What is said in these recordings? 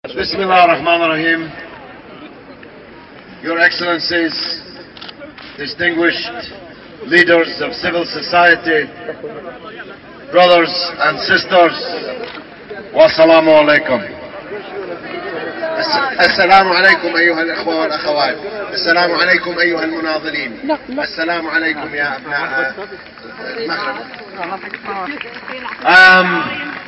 Bismillah ar-Rahman ar-Rahim. Your Excellencies, distinguished leaders of civil society, brothers and sisters, wassalamu alaikum. السلام عليكم أيها الأخوة والأخوات. السلام عليكم أيها المناضلين. السلام عليكم يا أبناء المغرب. I am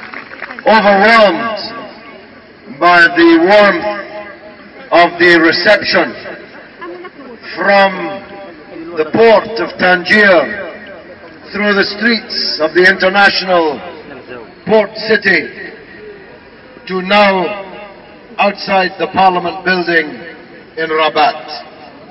overwhelmed by the warmth of the reception from the port of Tangier through the streets of the international port city to now outside the Parliament building in Rabat.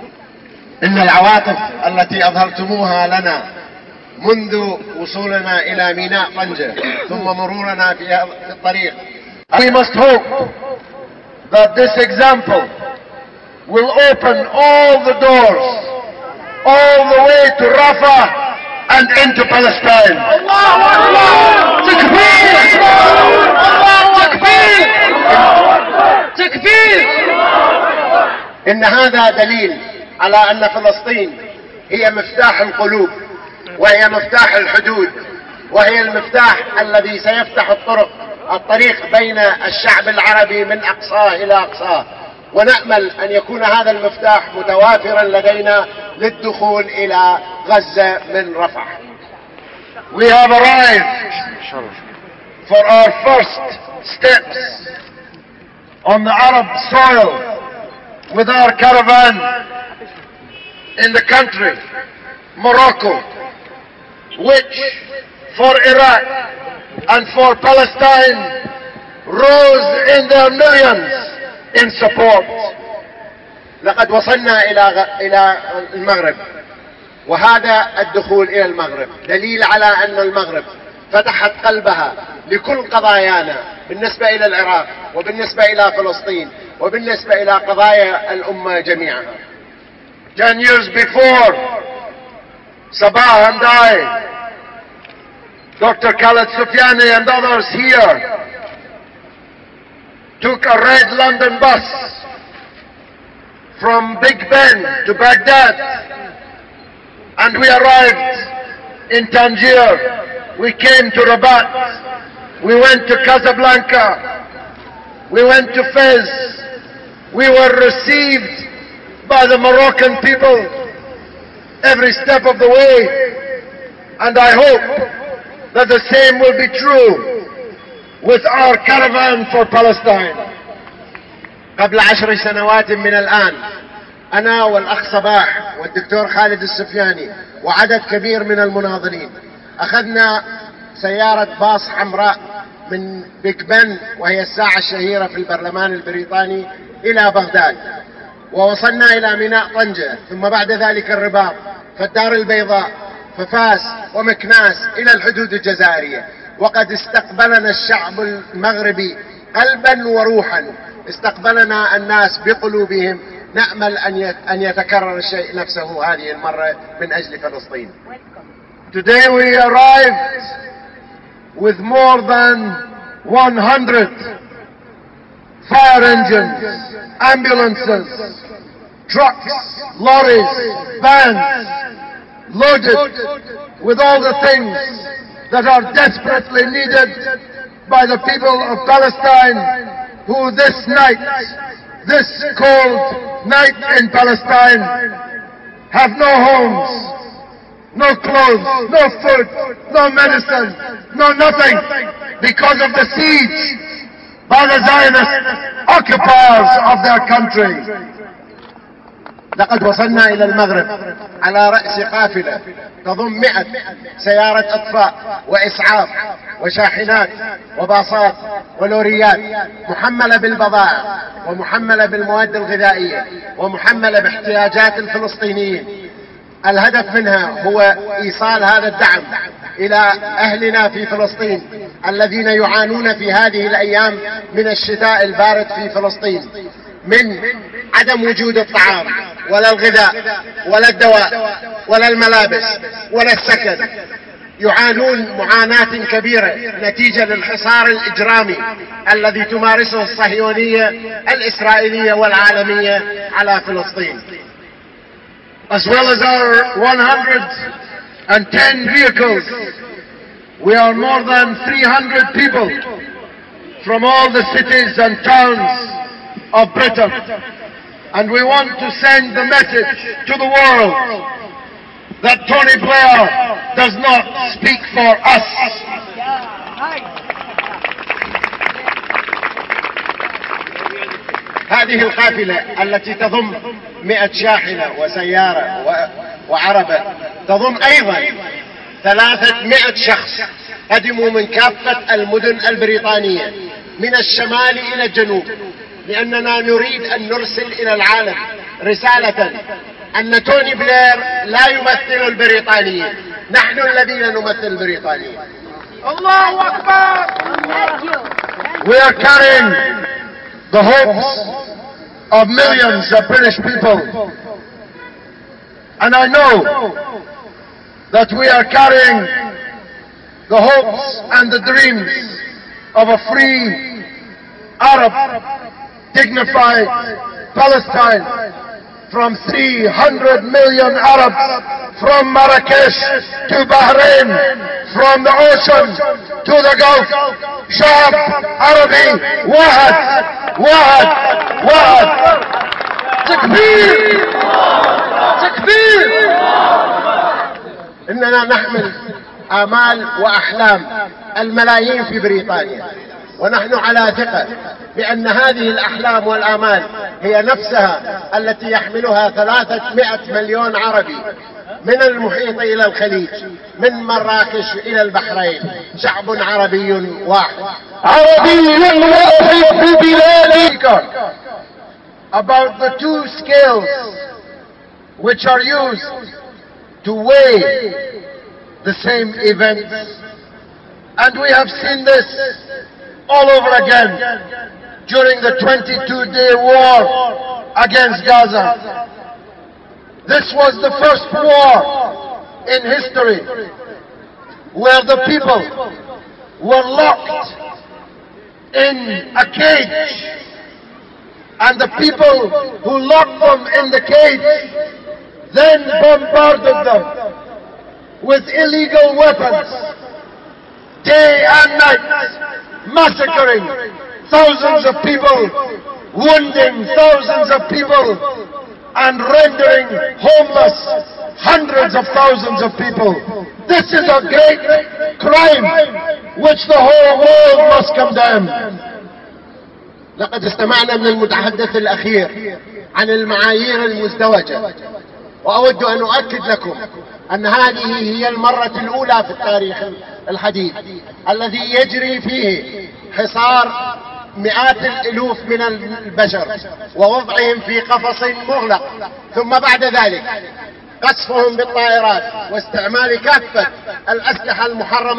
إن العواطف التي أظهرتموها لنا منذ وصولنا إلى ميناء طنجة ثم مرورنا في الطريق. We must hope that this example will open all the doors all the way to Rafah and into Palestine. Allahu Akbar! Takbir! Allahu Akbar! تكبير. إن هذا دليل على أن فلسطين هي مفتاح القلوب وهي مفتاح الحدود وهي المفتاح الذي سيفتح الطريق بين الشعب العربي من أقصاه إلى أقصاه، ونأمل أن يكون هذا المفتاح متوافرا لدينا للدخول إلى غزة من رفح. We have arrived for our first steps on the Arab soil with our caravan in the country, Morocco, which for Iraq and for Palestine rose in their millions in support. لقد وصلنا إلى المغرب، وهذا الدخول إلى المغرب دليل على أن المغرب فتحت قلبها لكل قضايانا بالنسبة إلى العراق وبالنسبة إلى فلسطين وبالنسبة إلى قضايا الأمة جميعها. 10 years before, Sabah and I, Dr. Khaled Sufyani and others here, took a red London bus from Big Ben to Baghdad, and we arrived in Tangier. We came to Rabat, we went to Casablanca, we went to Fez. We were received by the Moroccan people every step of the way, and I hope that the same will be true with our caravan for Palestine. قبل 10 سنوات من الآن أنا والأخ صباح والدكتور خالد السفياني وعدد كبير من المناضلين أخذنا سيارة باص حمراء من بيج بن، وهي الساعة الشهيرة في البرلمان البريطاني، إلى بغداد، ووصلنا إلى ميناء طنجة، ثم بعد ذلك الرباط، فالدار البيضاء، ففاس ومكناس إلى الحدود الجزائرية. وقد استقبلنا الشعب المغربي قلبا وروحا، استقبلنا الناس بقلوبهم. نأمل أن يتكرر الشيء نفسه هذه المرة من أجل فلسطين. Today we arrived with more than 100 fire engines, ambulances, trucks, lorries, vans, loaded with all the things that are desperately needed by the people of Palestine, who this night, this cold night in Palestine, have no homes, no clothes, no food, no medicine, no nothing, because of the siege by the Zionist occupiers of their country. لقد وصلنا إلى المغرب على رأس قافلة تضم 100 سيارة إطفاء وإسعاف وشاحنات وباصات ولوريات محملة بالبضائع ومحملة بالمواد الغذائية ومحملة باحتياجات الفلسطينيين. الهدف منها هو إيصال هذا الدعم إلى أهلنا في فلسطين الذين يعانون في هذه الأيام من الشتاء البارد في فلسطين، من عدم وجود الطعام ولا الغذاء ولا الدواء ولا الملابس ولا السكن يعانون معاناة كبيرة نتيجة للحصار الإجرامي الذي تمارسه الصهيونية الإسرائيلية والعالمية على فلسطين. As well as our 110 vehicles, we are more than 300 people from all the cities and towns of Britain. And we want to send the message to the world that Tony Blair does not speak for us. هذه القافلة التي تضم 100 شاحنة وسيارة وعربة تضم أيضا 300 شخص قدموا من كافة المدن البريطانية من الشمال إلى الجنوب، لأننا نريد أن نرسل إلى العالم رسالة أن توني بلير لا يمثل البريطانيين، نحن الذين نمثل البريطانيين. الله أكبر! We are carrying the hopes of millions of British people, and I know that we are carrying the hopes and the dreams of a free, Arab, dignified Palestine, from 300 million Arabs, from Marrakesh to Bahrain, from the ocean to the Gulf. شعب عربي واحد واحد واحد. تكبير تكبير. إننا نحمل آمال وأحلام الملايين في بريطانيا، ونحن على ثقة بأن هذه الأحلام والآمال هي نفسها التي يحملها 300 مليون عربي من المحيط إلى الخليج، من مراكش إلى البحرين. شعب عربي واحد. عربي واحد في بلادك. About the two scales which are used to weigh the same events, and we have seen this all over again during the 22-day war against Gaza. This was the first war in history where the people were locked in a cage, and the people who locked them in the cage then bombarded them with illegal weapons, day and night, massacring thousands of people, wounding thousands of people, and rendering homeless hundreds of thousands of people. This is a great crime which the whole world must condemn. لقد استمعنا من المتحدث الأخير عن المعايير المزدوجة، وأود أن أؤكد لكم أن هذه هي المرة الأولى في التاريخ الحديث الذي يجري فيه حصار مئات الألوف من البشر ووضعهم في قفص مغلق، ثم بعد ذلك قصفهم بالطائرات واستعمال كافة الأسلحة المحرمة